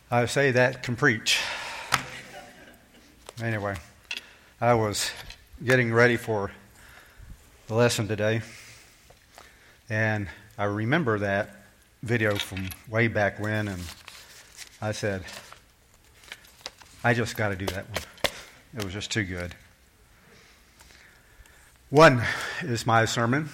I say that can preach. Anyway, I was getting ready for the lesson today, and I remember that video from way back when, and I said, I just got to do that one. It was just too good. One is my sermon,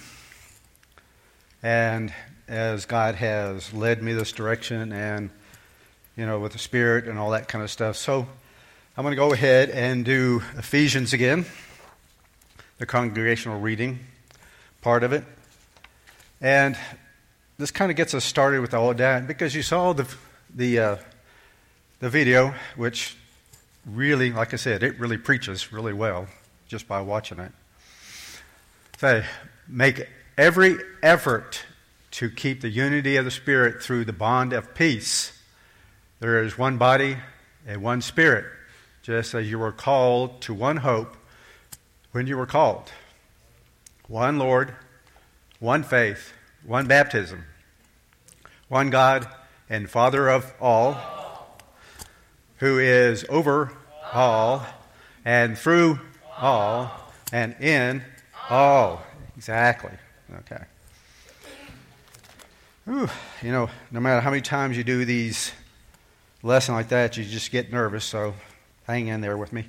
and as God has led me this direction and, with the Spirit and all that kind of stuff. So I'm going to go ahead and do Ephesians again, the congregational reading part of it. And this kind of gets us started with all of that because you saw the video, which really, like I said, it really preaches really well just by watching it. So make every effort to keep the unity of the Spirit through the bond of peace. There is one body and one Spirit, just as you were called to one hope when you were called. One Lord, one faith, one baptism, one God and Father of all, who is over all and through all and in all. Exactly. Okay. Whew. No matter how many times you do these lessons like that, you just get nervous, so hang in there with me.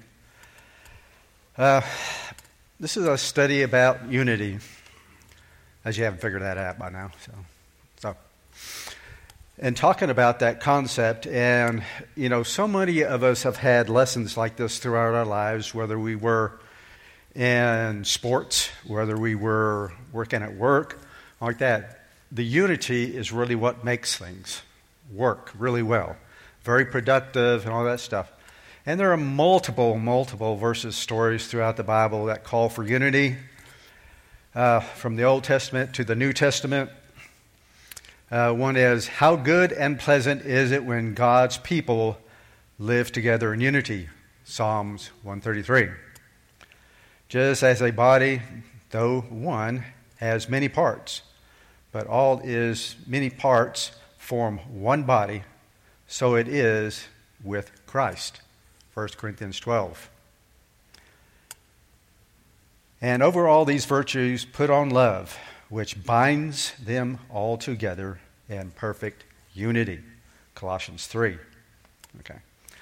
This is a study about unity, as you haven't figured that out by now. And talking about that concept, and, so many of us have had lessons like this throughout our lives, whether we were in sports, whether we were working at work, like that. The unity is really what makes things work really well. Very productive and all that stuff. And there are multiple verses, stories throughout the Bible that call for unity, from the Old Testament to the New Testament. One is, how good and pleasant is it when God's people live together in unity? Psalms 133. Just as a body, though one, has many parts, but all is many parts form one body, so it is with Christ. 1 Corinthians 12. And over all these virtues put on love, which binds them all together in perfect unity. Colossians 3. Okay.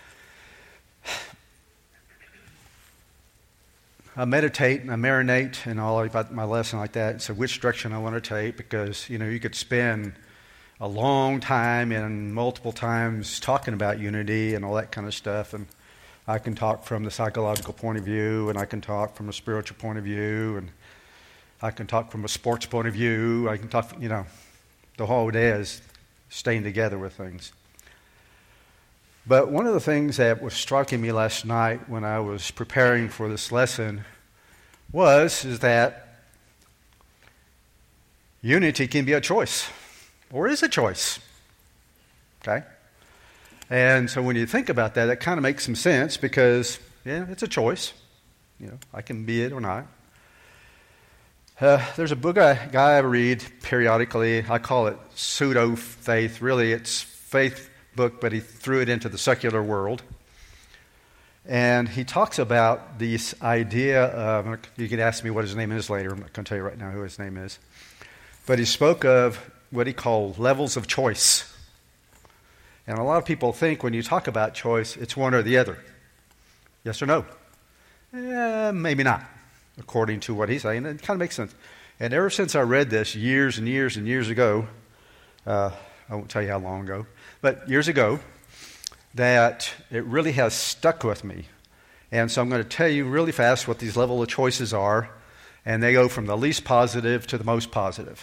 I meditate and I marinate and all about my lesson like that. So which direction I want to take, because, you could spend a long time and multiple times talking about unity and all that kind of stuff. And I can talk from the psychological point of view, and I can talk from a spiritual point of view, and I can talk from a sports point of view. I can talk, the whole day is staying together with things. But one of the things that was striking me last night when I was preparing for this lesson is that unity can be a choice, or is a choice. Okay? And so when you think about that, it kind of makes some sense because, it's a choice. I can be it or not. There's a book guy I read periodically. I call it pseudo-faith. Really, it's faith book, but he threw it into the secular world. And he talks about this idea of, you can ask me what his name is later. I'm not going to tell you right now who his name is. But he spoke of what he called levels of choice. And a lot of people think when you talk about choice, it's one or the other. Yes or no? Maybe not, according to what he's saying. It kind of makes sense. And ever since I read this years and years and years ago, I won't tell you how long ago, but years ago, that it really has stuck with me. And so I'm going to tell you really fast what these level of choices are, and they go from the least positive to the most positive.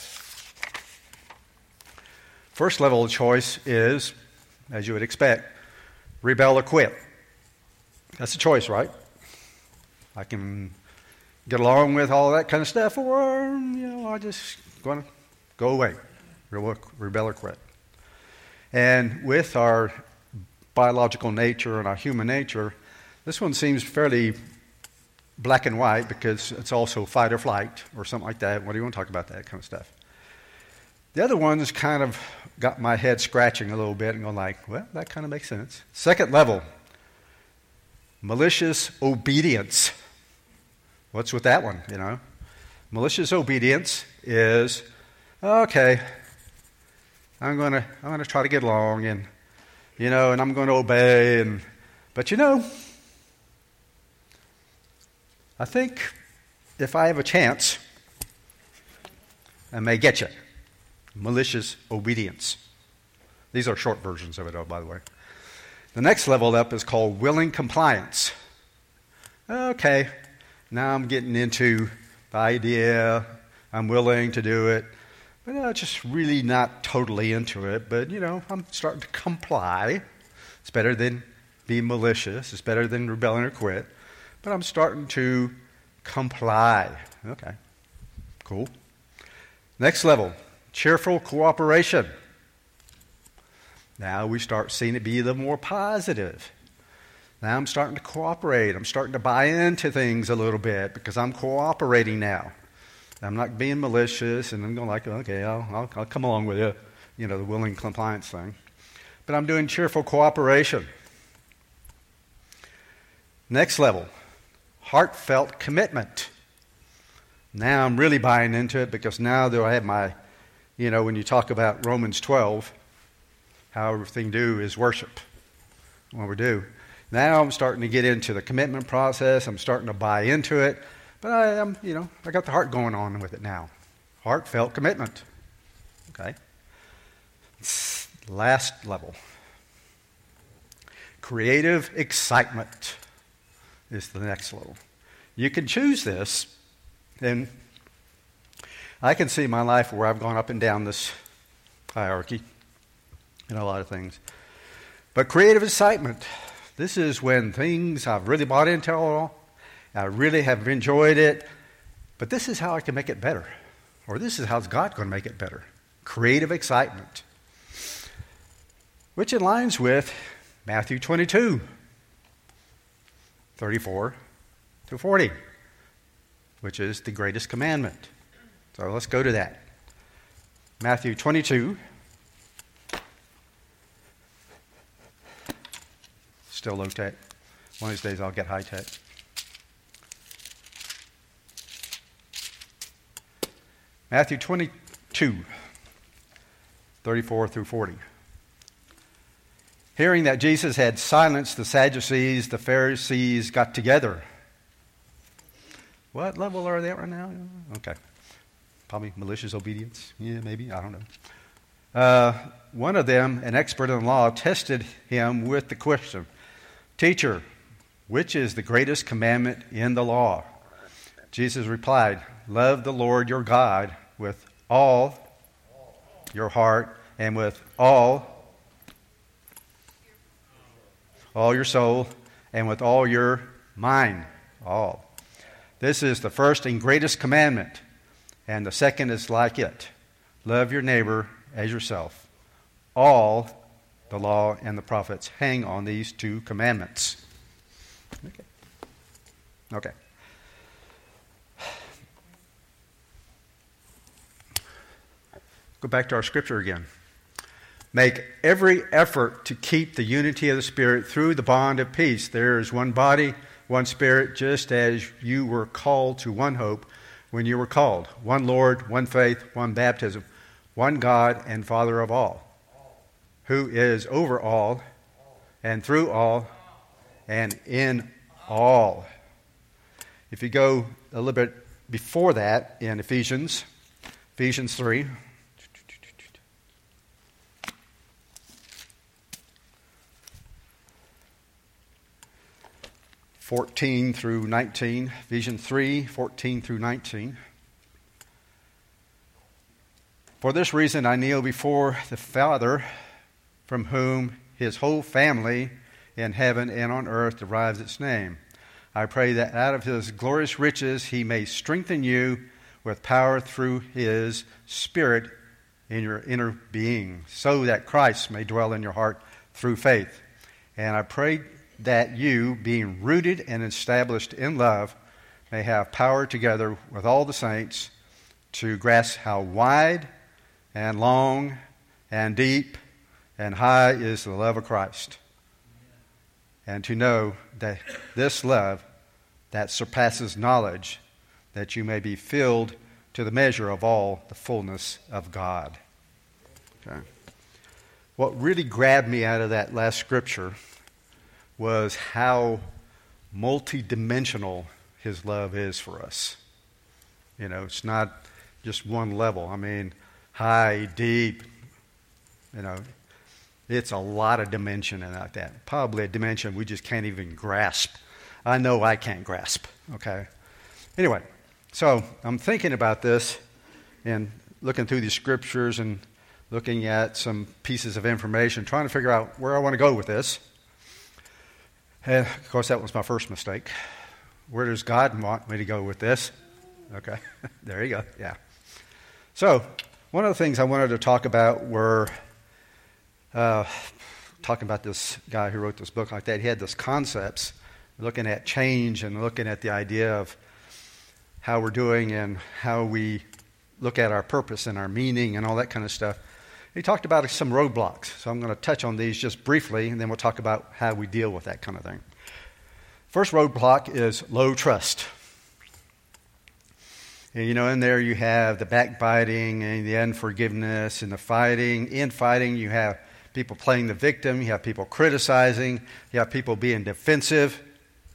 First level of choice is, as you would expect, rebel or quit. That's a choice, right? I can get along with all that kind of stuff, or, I just going to go away, rebel or quit. And with our biological nature and our human nature, this one seems fairly black and white because it's also fight or flight or something like that. What do you want to talk about that kind of stuff? The other ones kind of got my head scratching a little bit and going like, well, that kind of makes sense. Second level, malicious obedience. What's with that one, Malicious obedience is, okay, I'm going to try to get along and I'm going to obey but I think if I have a chance, I may get you. Malicious obedience. These are short versions of it, by the way. The next level up is called willing compliance. Okay, now I'm getting into the idea. I'm willing to do it, but just really not totally into it. But, I'm starting to comply. It's better than being malicious. It's better than rebelling or quit. But I'm starting to comply. Okay, cool. Next level, cheerful cooperation. Now we start seeing it be a little more positive. Now I'm starting to cooperate. I'm starting to buy into things a little bit because I'm cooperating now. I'm not being malicious and I'm going like, okay, I'll come along with you, the willing compliance thing. But I'm doing cheerful cooperation. Next level, heartfelt commitment. Now I'm really buying into it because now that I have my, when you talk about Romans 12, how everything do is worship. What we do. Now I'm starting to get into the commitment process. I'm starting to buy into it. But I got the heart going on with it now. Heartfelt commitment. Okay. Last level. Creative excitement is the next level. You can choose this, and I can see my life where I've gone up and down this hierarchy in a lot of things. But creative excitement, this is when things I've really bought into all, I really have enjoyed it, but this is how I can make it better. Or this is how God's going to make it better. Creative excitement. Which aligns with Matthew 22, 34 to 40, which is the greatest commandment. So let's go to that. Matthew 22. Still low tech. One of these days I'll get high tech. Matthew 22, 34 through 40. Hearing that Jesus had silenced the Sadducees, the Pharisees got together. What level are they at right now? Okay. Probably malicious obedience. Yeah, maybe. I don't know. One of them, an expert in law, tested him with the question, "Teacher, which is the greatest commandment in the law?" Jesus replied, "Love the Lord your God with all your heart and with all your soul and with all your mind." All. This is the first and greatest commandment, and the second is like it. Love your neighbor as yourself. All the law and the prophets hang on these two commandments. Okay. Go back to our scripture again. Make every effort to keep the unity of the Spirit through the bond of peace. There is one body, one Spirit, just as you were called to one hope when you were called. One Lord, one faith, one baptism, one God and Father of all, who is over all and through all and in all. If you go a little bit before that in Ephesians 3, 14 through 19, Ephesians 3, 14 through 19. For this reason I kneel before the Father, from whom his whole family in heaven and on earth derives its name. I pray that out of his glorious riches he may strengthen you with power through his Spirit in your inner being, so that Christ may dwell in your heart through faith. And I pray that you, being rooted and established in love, may have power together with all the saints to grasp how wide and long and deep and high is the love of Christ. And to know that this love that surpasses knowledge, that you may be filled to the measure of all the fullness of God. Okay. What really grabbed me out of that last scripture was how multidimensional his love is for us. You know, it's not just one level. I mean, high, deep, you know, it's a lot of dimension in that. Probably a dimension we just can't even grasp. I know I can't grasp, okay? Anyway, so I'm thinking about this and looking through these scriptures and looking at some pieces of information, trying to figure out where I want to go with this. And, of course, that was my first mistake. Where does God want me to go with this? Okay, there you go, yeah. So, one of the things I wanted to talk about were talking about this guy who wrote this book like that. He had these concepts, looking at change and looking at the idea of how we're doing and how we look at our purpose and our meaning and all that kind of stuff. He talked about some roadblocks, so I'm going to touch on these just briefly, and then we'll talk about how we deal with that kind of thing. First roadblock is low trust. And, you know, in there you have the backbiting and the unforgiveness and the fighting. In fighting, you have people playing the victim. You have people criticizing. You have people being defensive.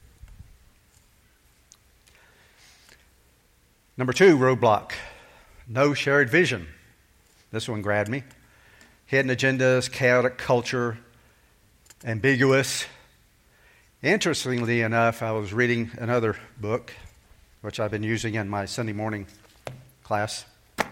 Number 2 roadblock, no shared vision. This one grabbed me. Hidden agendas, chaotic culture, ambiguous. Interestingly enough, I was reading another book, which I've been using in my Sunday morning class.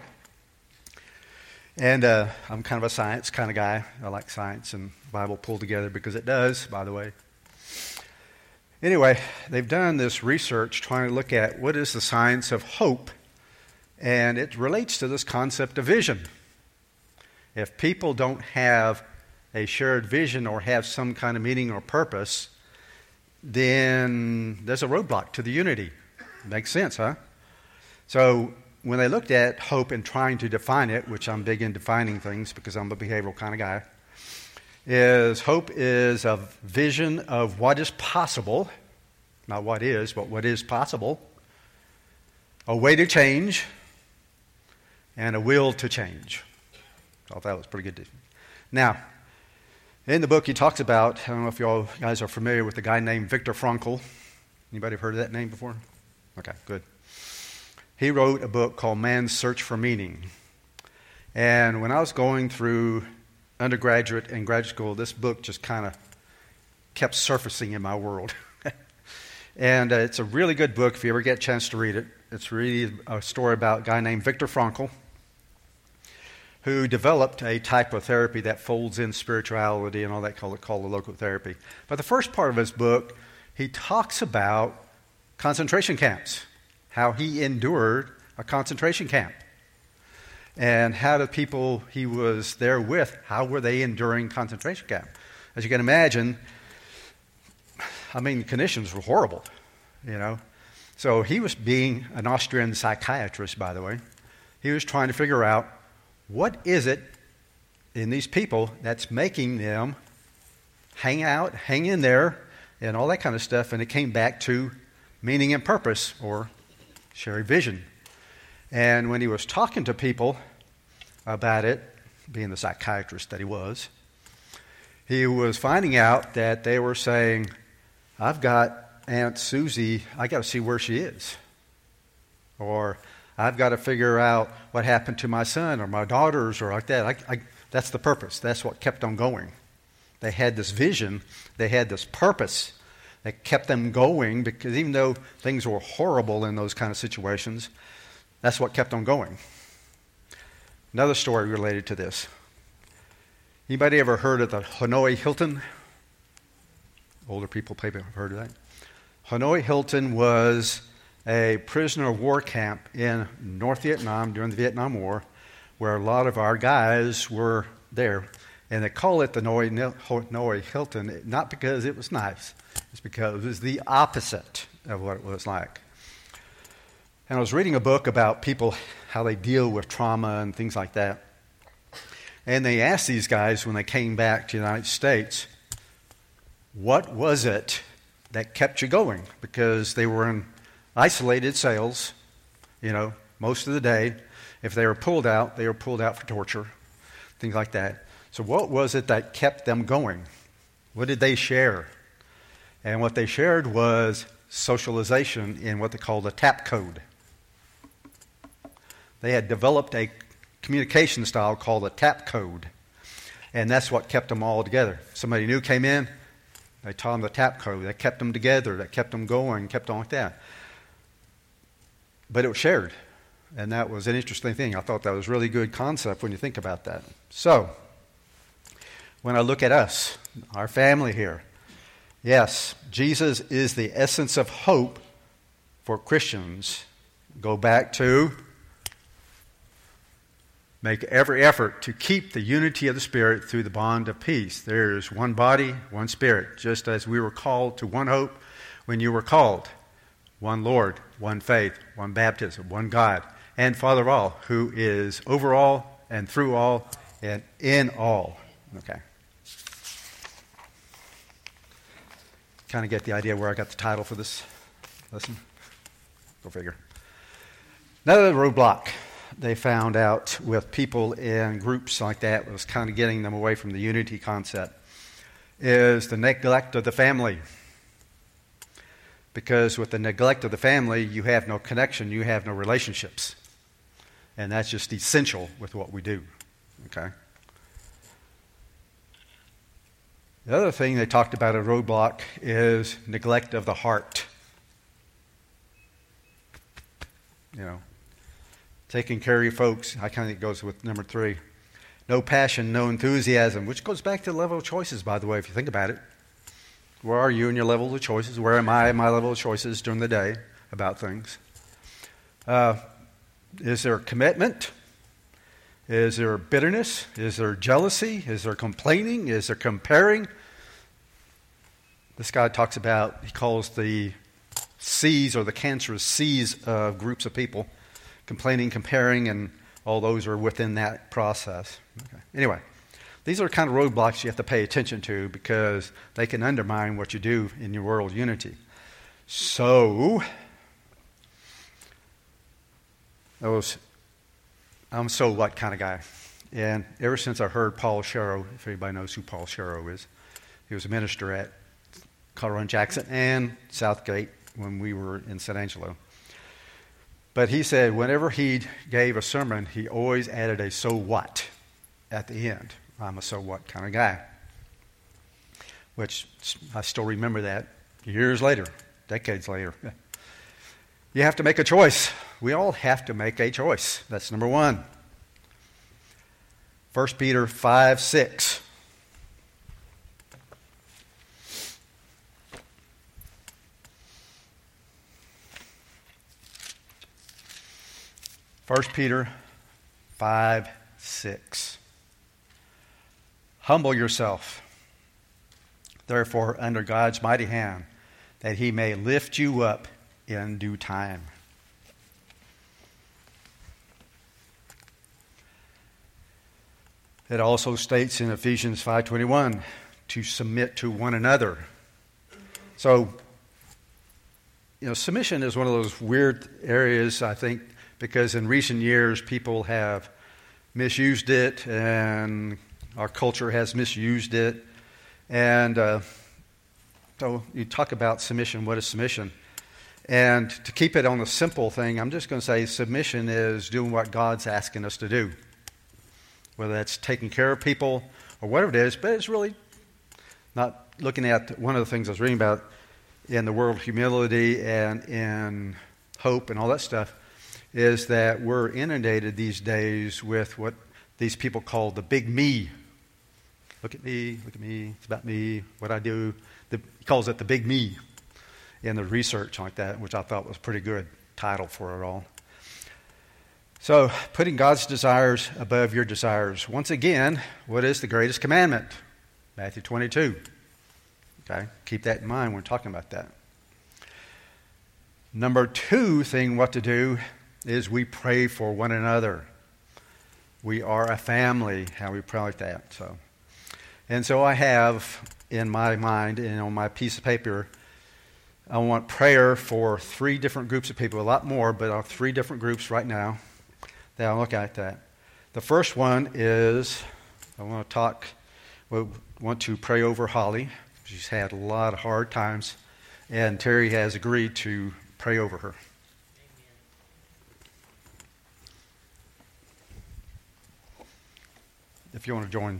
And I'm kind of a science kind of guy. I like science and Bible pulled together because it does, by the way. Anyway, they've done this research trying to look at what is the science of hope, and it relates to this concept of vision. If people don't have a shared vision or have some kind of meaning or purpose, then there's a roadblock to the unity. Makes sense, huh? So when they looked at hope and trying to define it, which I'm big in defining things because I'm a behavioral kind of guy, is hope is a vision of what is possible, not what is, but what is possible, a way to change, and a will to change. I thought that was pretty good. Now, in the book he talks about, I don't know if you all guys are familiar with a guy named Viktor Frankl. Anybody have heard of that name before? Okay, good. He wrote a book called Man's Search for Meaning. And when I was going through undergraduate and graduate school, this book just kind of kept surfacing in my world. And it's a really good book if you ever get a chance to read it. It's really a story about a guy named Viktor Frankl who developed a type of therapy that folds in spirituality and all that called the logotherapy. But the first part of his book, he talks about concentration camps, how he endured a concentration camp, and how the people he was there with, how were they enduring concentration camp. As you can imagine, I mean, conditions were horrible, you know. So he was being an Austrian psychiatrist, by the way. He was trying to figure out what is it in these people that's making them hang out, hang in there, and all that kind of stuff. And it came back to meaning and purpose, or shared vision. And when he was talking to people about it, being the psychiatrist that he was finding out that they were saying, I've got Aunt Susie, I got to see where she is. Or I've got to figure out what happened to my son or my daughters or like that. That's the purpose. That's what kept them going. They had this vision. They had this purpose that kept them going, because even though things were horrible in those kind of situations, that's what kept them going. Another story related to this. Anybody ever heard of the Hanoi Hilton? Older people maybe have heard of that. Hanoi Hilton was a prisoner of war camp in North Vietnam during the Vietnam War, where a lot of our guys were there. And they call it the Hanoi Hilton, not because it was nice. It's because it was the opposite of what it was like. And I was reading a book about people, how they deal with trauma and things like that. And they asked these guys when they came back to the United States, what was it that kept you going? Because they were in isolated cells, most of the day. If they were pulled out for torture, things like that. So what was it that kept them going? What did they share? And what they shared was socialization in what they called a tap code. They had developed a communication style called a tap code. And that's what kept them all together. Somebody new came in, they taught them the tap code. That kept them together. That kept them going, kept on like that. But it was shared. And that was an interesting thing. I thought that was a really good concept when you think about that. So, when I look at us, our family here, yes, Jesus is the essence of hope for Christians. Go back to make every effort to keep the unity of the Spirit through the bond of peace. There is one body, one Spirit, just as we were called to one hope when you were called. One Lord, one faith, one baptism, one God, and Father of all, who is over all and through all and in all. Okay. Kind of get the idea where I got the title for this lesson? Go figure. Another roadblock they found out with people in groups like that was kind of getting them away from the unity concept is the neglect of the family. Because with the neglect of the family, you have no connection, you have no relationships. And that's just essential with what we do. Okay? The other thing they talked about a roadblock is neglect of the heart. Taking care of your folks. I kind of think it goes with number 3. No passion, no enthusiasm, which goes back to the level of choices, by the way, if you think about it. Where are you in your level of choices? Where am I in my level of choices during the day about things? Is there commitment? Is there bitterness? Is there jealousy? Is there complaining? Is there comparing? This guy talks about, he calls the C's or the cancerous C's of groups of people. Complaining, comparing, and all those are within that process. Okay. Anyway, these are kind of roadblocks you have to pay attention to because they can undermine what you do in your world unity. So, I'm so what kind of guy. And ever since I heard Paul Sherrow, if anybody knows who Paul Sherrow is, he was a minister at Colorado and Jackson and Southgate when we were in San Angelo. But he said whenever he gave a sermon, he always added a so what at the end. I'm a so what kind of guy. Which I still remember that years later, decades later. You have to make a choice. We all have to make a choice. That's number 1. 1 Peter 5:6. First Peter 5:6. Humble yourself, therefore, under God's mighty hand, that he may lift you up in due time. It also states in Ephesians 5:21 to submit to one another. So, submission is one of those weird areas, I think, because in recent years people have misused it and our culture has misused it. And so you talk about submission. What is submission? And to keep it on the simple thing, I'm just going to say submission is doing what God's asking us to do. Whether that's taking care of people or whatever it is, but it's really not looking at one of the things I was reading about in the world of humility and in hope and all that stuff, is that we're inundated these days with what these people call the big me. Look at me, it's about me, what I do. He calls it the big me in the research like that, which I thought was a pretty good title for it all. So, putting God's desires above your desires. Once again, what is the greatest commandment? Matthew 22. Okay, keep that in mind when we're talking about that. Number 2 thing what to do is we pray for one another. We are a family, how we pray like that. So I have in my mind and on my piece of paper, I want prayer for 3 different groups of people, a lot more, but 3 different groups right now that I'll look at that. The first one is we want to pray over Holly. She's had a lot of hard times, and Terry has agreed to pray over her. If you want to join.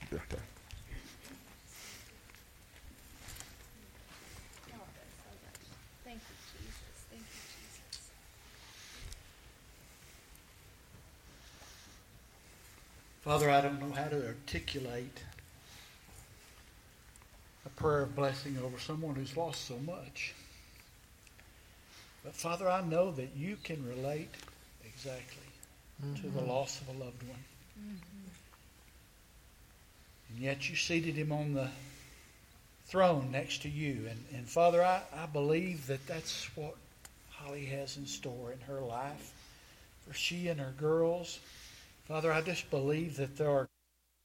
Father, I don't know how to articulate a prayer of blessing over someone who's lost so much. But Father, I know that you can relate exactly to the loss of a loved one. And yet you seated him on the throne next to you. And Father, I believe that that's what Holly has in store in her life for she and her girls. Father, I just believe that there are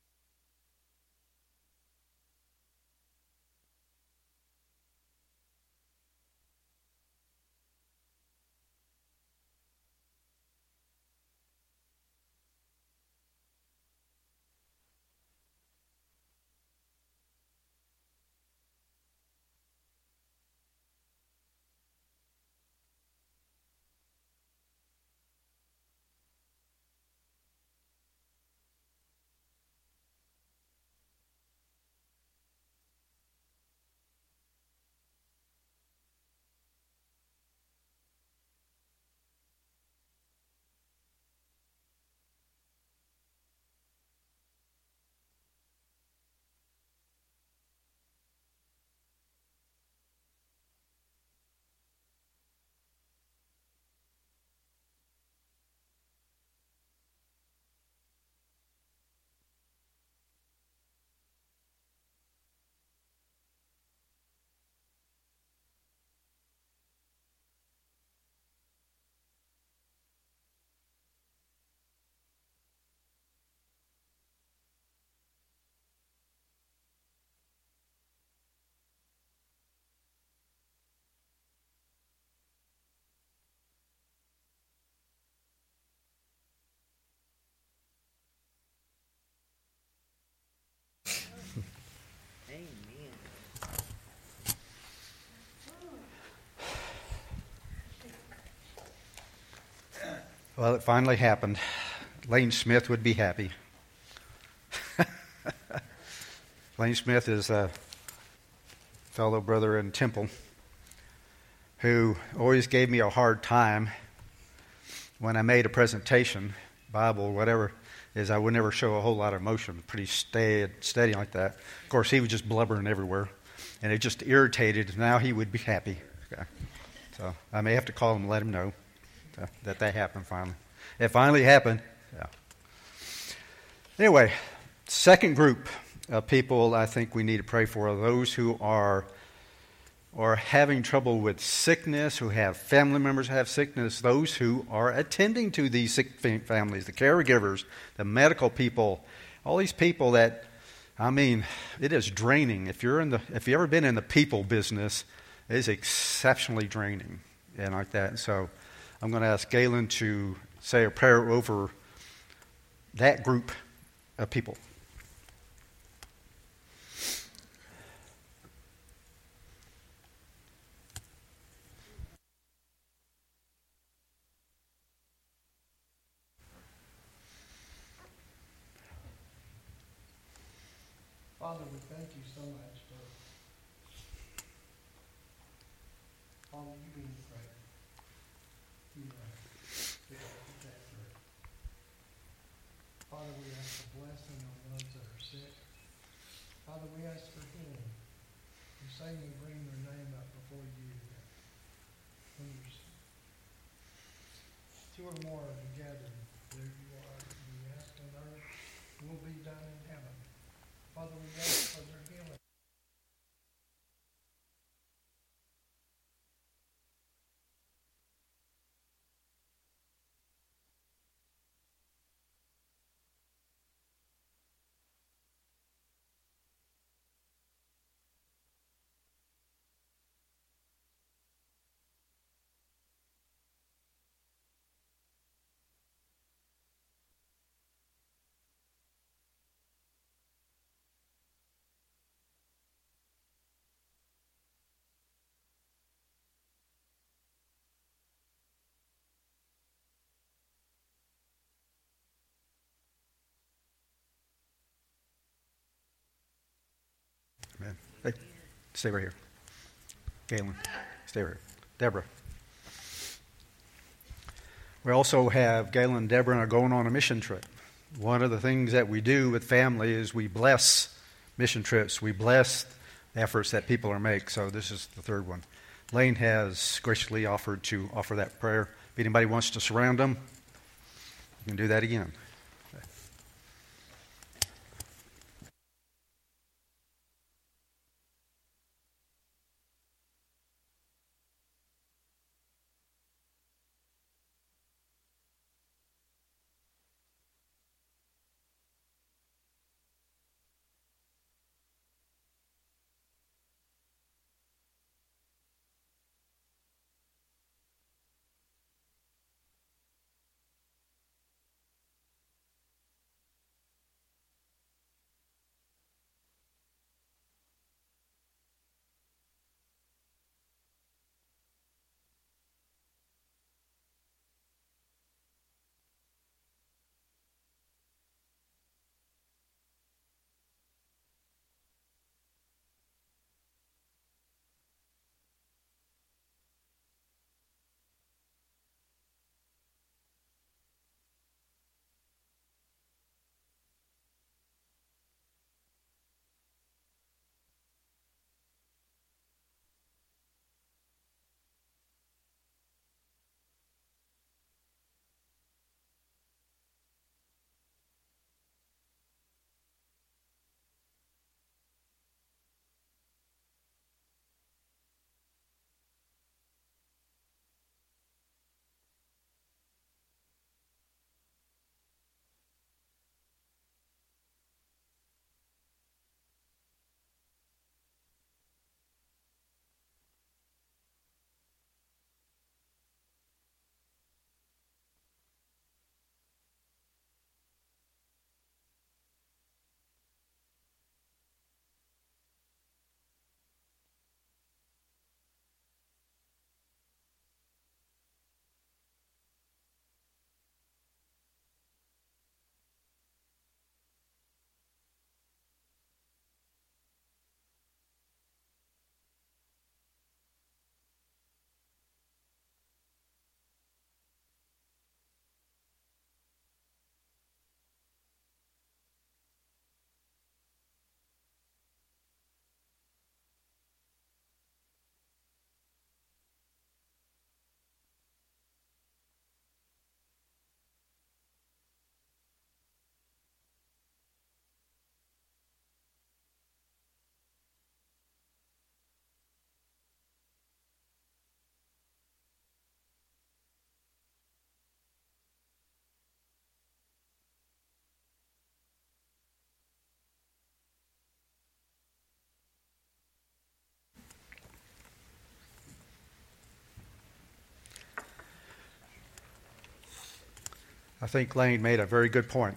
Well, it finally happened. Lane Smith would be happy. Lane Smith is a fellow brother in Temple who always gave me a hard time when I made a presentation, Bible, whatever, is I would never show a whole lot of emotion, pretty steady like that. Of course, he was just blubbering everywhere, and it just irritated. Now he would be happy. Okay. So I may have to call him and let him know that happened finally. It finally happened. Yeah. Anyway, second group of people I think we need to pray for are those who are having trouble with sickness, who have family members who have sickness, those who are attending to these sick families, the caregivers, the medical people, all these people that, I mean, it is draining. If you've ever been in the people business, it is exceptionally draining and like that. So I'm going to ask Galen to say a prayer over that group of people. Father, we thank you so much for all that you being prayer. You are the protector. Father, we ask for blessing on those that are sick. Father, we ask for healing. You say we bring their name up before you. When there's 2 or more are together, there you are. We ask on earth, will be done in heaven. Father, we ask for their healing. Hey, stay right here. Galen, stay right here. Deborah. We also have Galen and Deborah are going on a mission trip. One of the things that we do with family is we bless mission trips. We bless efforts that people are making. So this is the third one. Lane has graciously offered to offer that prayer. If anybody wants to surround them, you can do that again. I think Lane made a very good point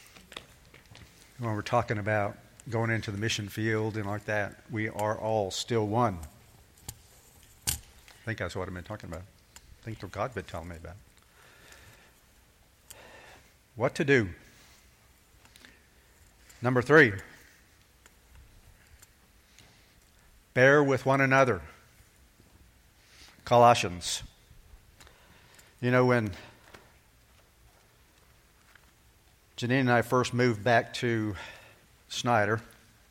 when we're talking about going into the mission field and like that. We are all still one. I think that's what I've been talking about. I think what God's been telling me about. What to do. Number 3, bear with one another. Colossians. You know, when Janine and I first moved back to Snyder,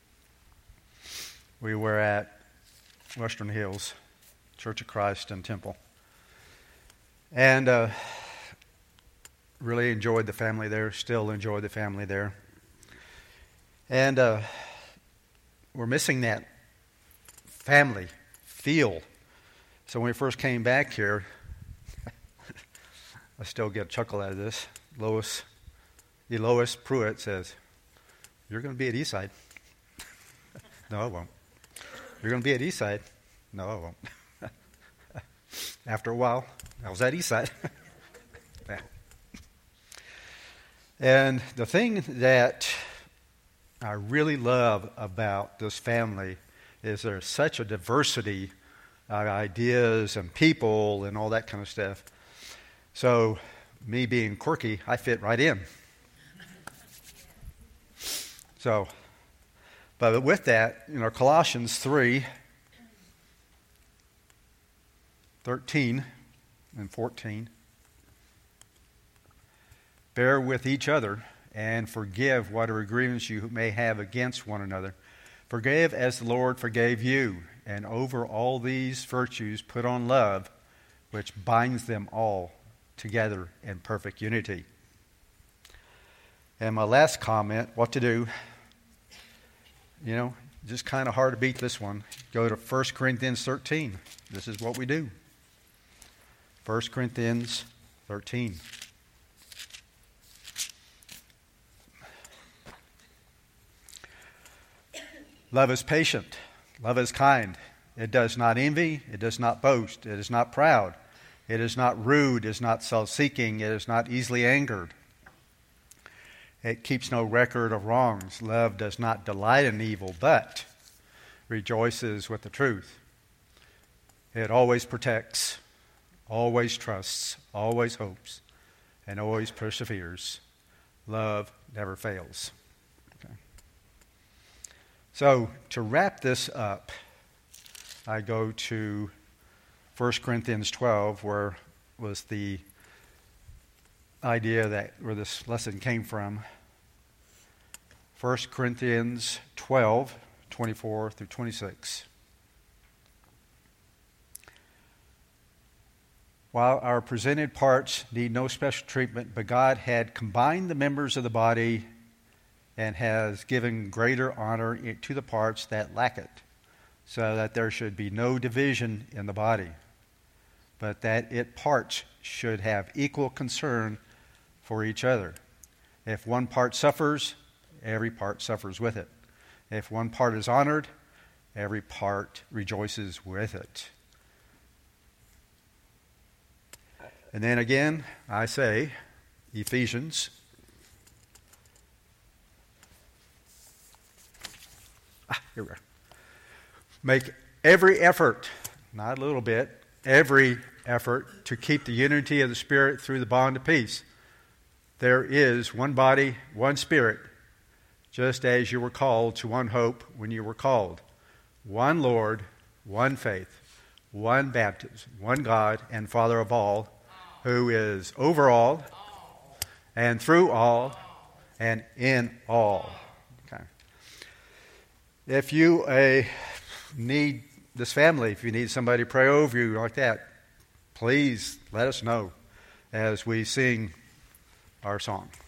we were at Western Hills, Church of Christ and Temple. And really enjoyed the family there, still enjoy the family there. And we're missing that family feel. So when we first came back here, I still get a chuckle out of this. Lois Pruitt says, "You're going to be at Eastside." No, I won't. "You're going to be at Eastside." No, I won't. After a while, I was at Eastside. Yeah. And the thing that I really love about this family is there's such a diversity of ideas and people and all that kind of stuff. So me being quirky, I fit right in. So But with that, Colossians 3:13 and 14. Bear with each other and forgive whatever grievance you may have against one another. Forgive as the Lord forgave you. And over all these virtues put on love, which binds them all together in perfect unity. And my last comment, what to do. Just kind of hard to beat this one. Go to 1 Corinthians 13. This is what we do. 1 Corinthians 13. Love is patient. Love is kind. It does not envy. It does not boast. It is not proud. It is not rude. It is not self-seeking. It is not easily angered. It keeps no record of wrongs. Love does not delight in evil, but rejoices with the truth. It always protects, always trusts, always hopes, and always perseveres. Love never fails. Okay. So, to wrap this up, I go to 1 Corinthians 12, where was the idea that where this lesson came from. 1 Corinthians 12, 24 through 26. While our presented parts need no special treatment, but God had combined the members of the body and has given greater honor to the parts that lack it, so that there should be no division in the body, but that its parts should have equal concern for each other. If one part suffers, every part suffers with it. If one part is honored, every part rejoices with it. And then again, I say, Ephesians. Here we are. Make every effort, not a little bit, every effort to keep the unity of the Spirit through the bond of peace. There is one body, one Spirit, just as you were called to one hope when you were called. One Lord, one faith, one baptism, one God and Father of all, who is over all and through all and in all. Okay. If you need this family, if you need somebody to pray over you like that, please let us know as we sing our song.